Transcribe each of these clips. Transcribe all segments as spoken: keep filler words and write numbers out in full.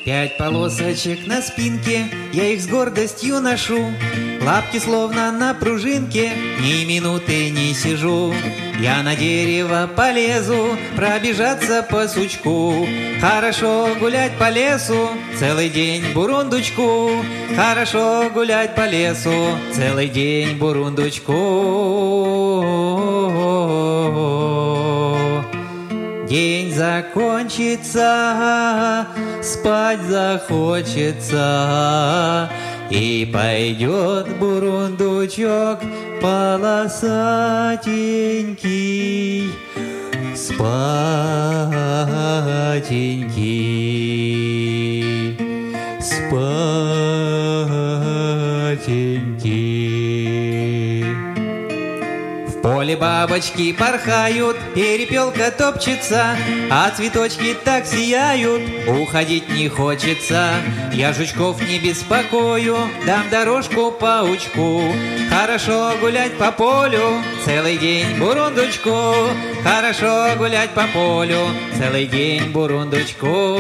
Пять полосочек на спинке, я их с гордостью ношу. Лапки словно на пружинке, ни минуты не сижу. Я на дерево полезу, пробежаться по сучку. Хорошо гулять по лесу, целый день бурундучку. Хорошо гулять по лесу, целый день бурундучку. День закончится, спать захочется, и пойдет бурундучок полосатенький, спатенький, спатенький. В поле бабочки порхают, перепелка топчется, а цветочки так сияют, уходить не хочется. Я жучков не беспокою, дам дорожку паучку. Хорошо гулять по полю, целый день бурундучку. Хорошо гулять по полю, целый день бурундучку.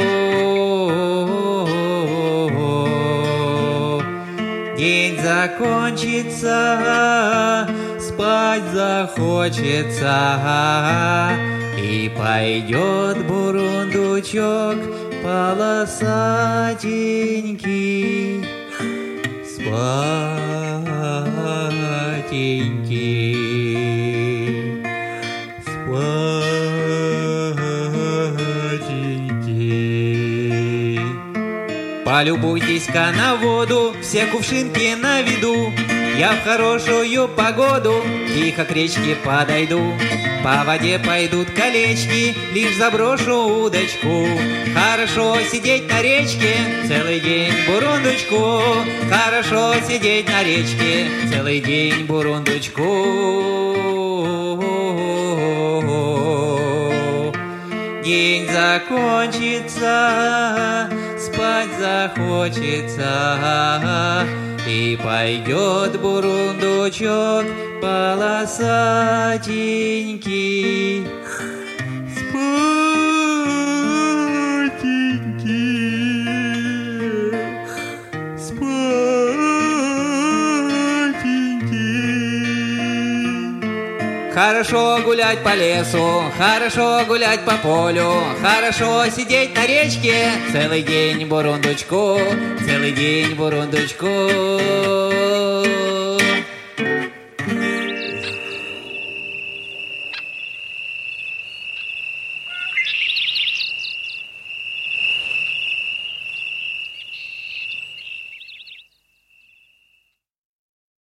День закончится, спать захочется, и пойдет бурундучок полосатенький, спатенький, спатенький. Полюбуйтесь-ка на воду, все кувшинки на виду. Я в хорошую погоду тихо к речке подойду. По воде пойдут колечки, лишь заброшу удочку. Хорошо сидеть на речке, целый день бурундучку. Хорошо сидеть на речке, целый день бурундучку. День закончится, спать захочется, и пойдет бурундучок полосатенький, спатенький, спатенький. Хорошо гулять по лесу, хорошо гулять по полю, хорошо сидеть на речке, целый день бурундучку, целый день бурундучку.